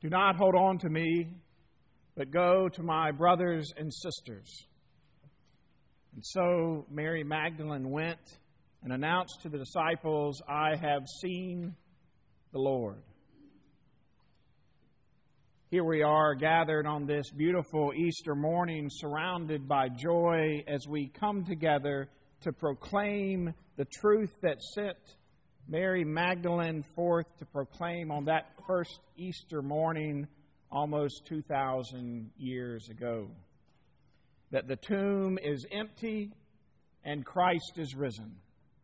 Do not hold on to me, but go to my brothers and sisters. And so Mary Magdalene went and announced to the disciples, I have seen the Lord. Here we are gathered on this beautiful Easter morning, surrounded by joy as we come together to proclaim the truth that sent Mary Magdalene forth to proclaim on that first Easter morning almost 2,000 years ago. That the tomb is empty and Christ is risen.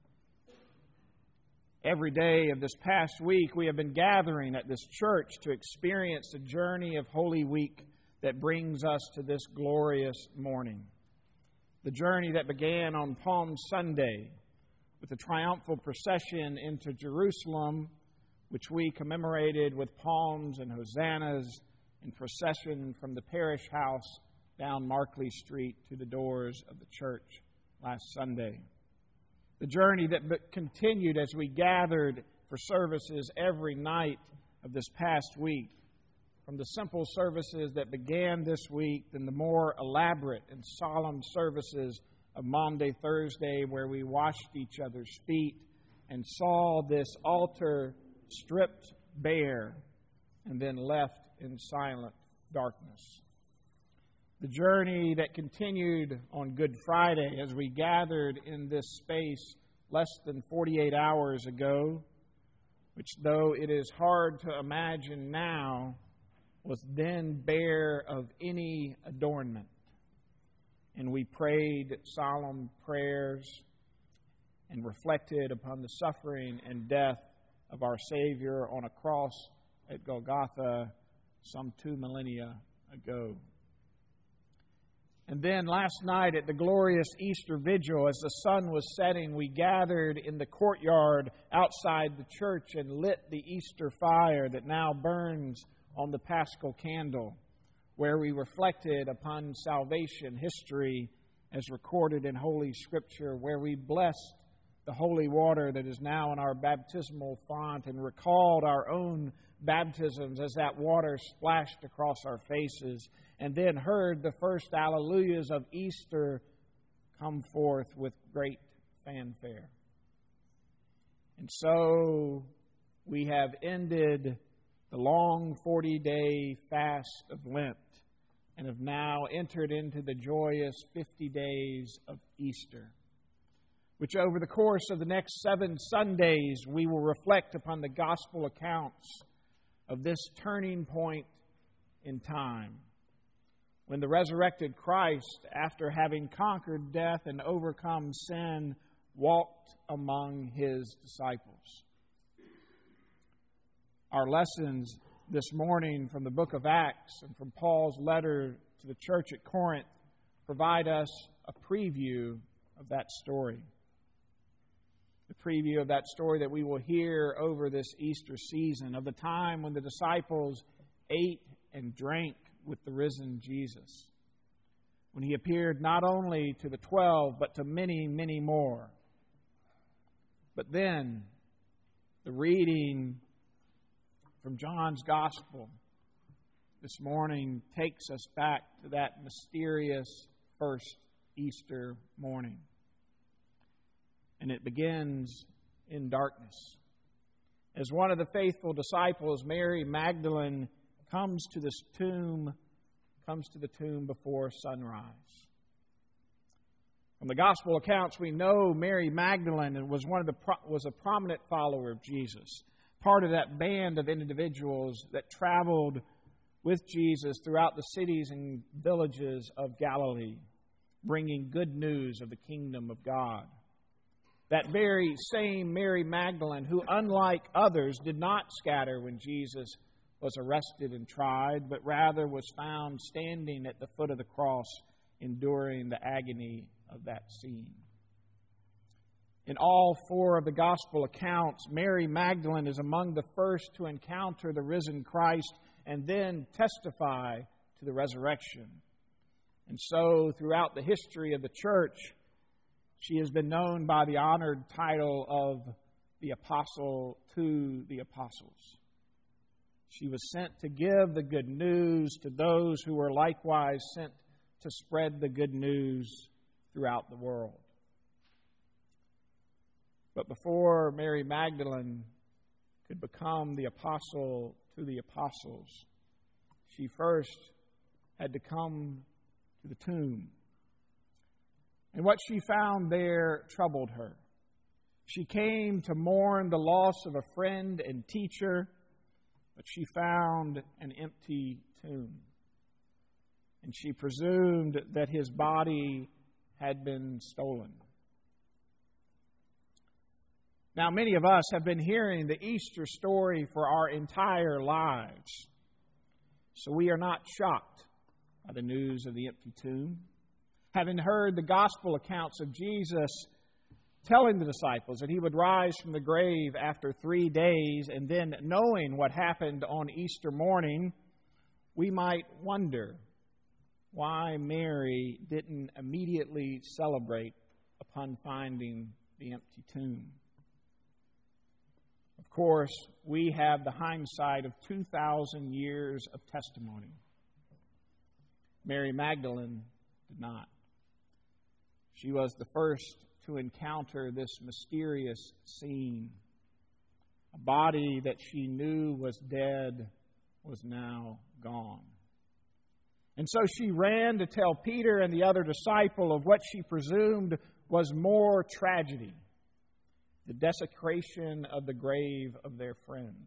Every day of this past week, we have been gathering at this church to experience the journey of Holy Week that brings us to this glorious morning. The journey that began on Palm Sunday with the triumphal procession into Jerusalem, which we commemorated with palms and hosannas in procession from the parish house down Markley Street to the doors of the church last Sunday. The journey that continued as we gathered for services every night of this past week, from the simple services that began this week and the more elaborate and solemn services of Maundy Thursday, where we washed each other's feet and saw this altar stripped bare and then left in silent darkness. The journey that continued on Good Friday as we gathered in this space less than 48 hours ago, which, though it is hard to imagine now, was then bare of any adornment. And we prayed solemn prayers and reflected upon the suffering and death of our Savior on a cross at Golgotha some 2 millennia ago. And then last night at the glorious Easter Vigil, as the sun was setting, we gathered in the courtyard outside the church and lit the Easter fire that now burns on the Paschal candle, where we reflected upon salvation history as recorded in Holy Scripture, where we blessed the holy water that is now in our baptismal font and recalled our own baptisms as that water splashed across our faces, and then heard the first alleluias of Easter come forth with great fanfare. And so we have ended the long 40-day fast of Lent and have now entered into the joyous 50 days of Easter, which over the course of the next 7 Sundays we will reflect upon the gospel accounts of this turning point in time, when the resurrected Christ, after having conquered death and overcome sin, walked among His disciples. Our lessons this morning from the book of Acts and from Paul's letter to the church at Corinth provide us a preview of that story. The preview of that story that we will hear over this Easter season, of the time when the disciples ate and drank with the risen Jesus, when He appeared not only to the 12, but to many, many more. But then, the reading from John's Gospel this morning takes us back to that mysterious first Easter morning. And it begins in darkness. As one of the faithful disciples, Mary Magdalene, comes to the tomb before sunrise. From the gospel accounts, we know Mary Magdalene was a prominent follower of Jesus, part of that band of individuals that traveled with Jesus throughout the cities and villages of Galilee, bringing good news of the kingdom of God. That very same Mary Magdalene who, unlike others, did not scatter when Jesus was arrested and tried, but rather was found standing at the foot of the cross, enduring the agony of that scene. In all 4 of the gospel accounts, Mary Magdalene is among the first to encounter the risen Christ and then testify to the resurrection. And so, throughout the history of the church, she has been known by the honored title of the Apostle to the Apostles. She was sent to give the good news to those who were likewise sent to spread the good news throughout the world. But before Mary Magdalene could become the apostle to the apostles, she first had to come to the tomb. And what she found there troubled her. She came to mourn the loss of a friend and teacher, but she found an empty tomb. And she presumed that his body had been stolen. Now, many of us have been hearing the Easter story for our entire lives, so we are not shocked by the news of the empty tomb. Having heard the gospel accounts of Jesus telling the disciples that he would rise from the grave after 3 days, and then knowing what happened on Easter morning, we might wonder why Mary didn't immediately celebrate upon finding the empty tomb. Of course, we have the hindsight of 2,000 years of testimony. Mary Magdalene did not. She was the first to encounter this mysterious scene. A body that she knew was dead was now gone. And so she ran to tell Peter and the other disciple of what she presumed was more tragedy: the desecration of the grave of their friend.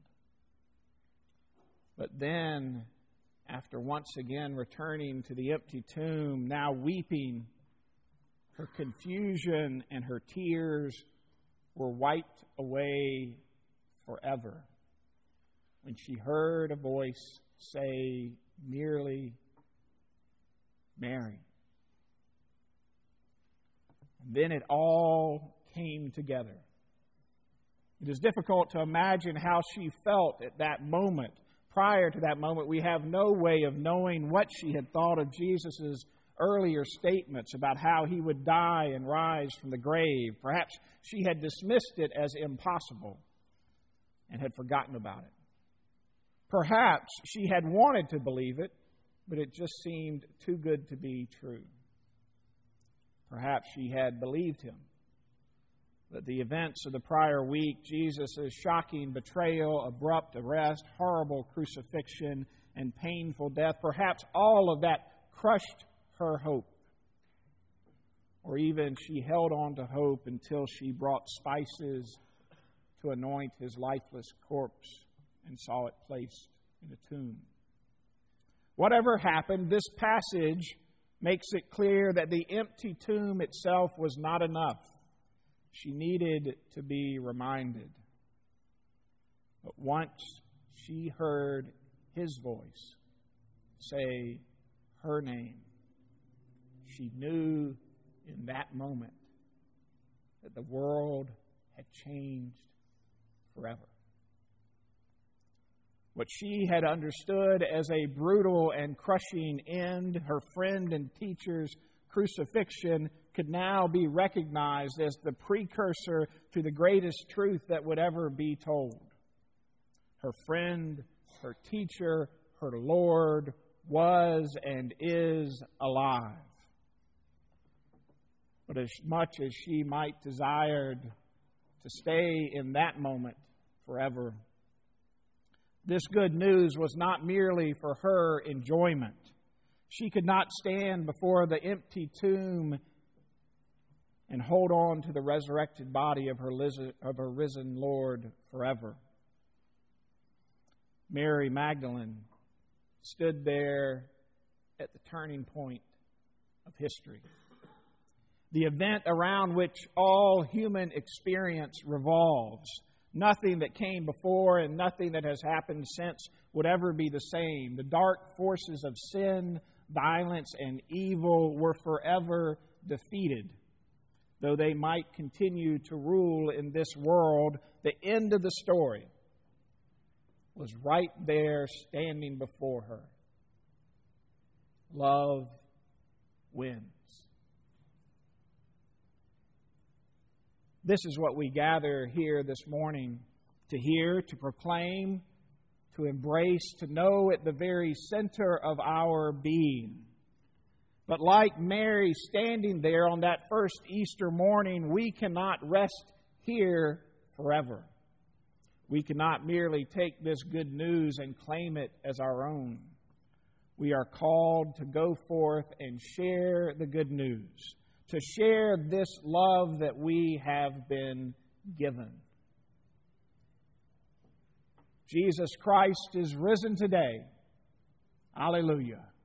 But then, after once again returning to the empty tomb, now weeping, her confusion and her tears were wiped away forever when she heard a voice say merely, "Mary." And then it all came together. It is difficult to imagine how she felt at that moment. Prior to that moment, we have no way of knowing what she had thought of Jesus' earlier statements about how he would die and rise from the grave. Perhaps she had dismissed it as impossible and had forgotten about it. Perhaps she had wanted to believe it, but it just seemed too good to be true. Perhaps she had believed him. But the events of the prior week, Jesus' shocking betrayal, abrupt arrest, horrible crucifixion, and painful death, perhaps all of that crushed her hope. Or even she held on to hope until she brought spices to anoint his lifeless corpse and saw it placed in a tomb. Whatever happened, this passage makes it clear that the empty tomb itself was not enough. She needed to be reminded. But once she heard his voice say her name, she knew in that moment that the world had changed forever. What she had understood as a brutal and crushing end, her friend and teacher's crucifixion, could now be recognized as the precursor to the greatest truth that would ever be told. Her friend, her teacher, her Lord was and is alive. But as much as she might desired to stay in that moment forever, this good news was not merely for her enjoyment. She could not stand before the empty tomb and hold on to the resurrected body of her risen Lord forever. Mary Magdalene stood there at the turning point of history. The event around which all human experience revolves. Nothing that came before and nothing that has happened since would ever be the same. The dark forces of sin, violence, and evil were forever defeated. Though they might continue to rule in this world, the end of the story was right there standing before her. Love wins. This is what we gather here this morning to hear, to proclaim, to embrace, to know at the very center of our being. But like Mary standing there on that first Easter morning, we cannot rest here forever. We cannot merely take this good news and claim it as our own. We are called to go forth and share the good news, to share this love that we have been given. Jesus Christ is risen today. Hallelujah.